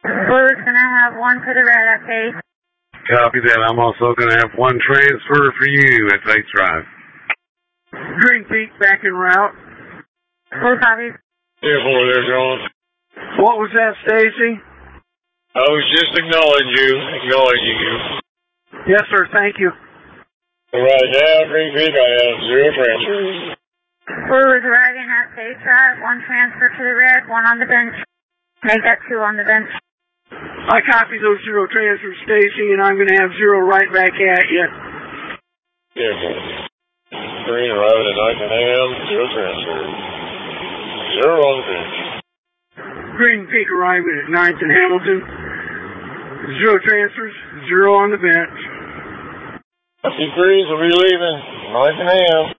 Blue's going to have one for the red at base. Copy that. I'm also going to have one transfer for you at base drive. Green Peak back en route. Blue copies. Yeah, boy, they're going. What was that, Stacy? I was just acknowledging you. Yes, sir. Thank you. Right now, Green Peak, I have 0 transfers. Blue is arriving at base drive. One transfer to the red, one on the bench. Make that 2 on the bench. I copy those 0 transfers, Stacy, and I'm going to have 0 right back at you. Yeah, boy. Green arriving at 9th and AM, 0 transfers. 0 on the bench. Green Peak arriving at 9th and Hamilton. 0 transfers, 0 on the bench. Greens will be leaving 9th and AM.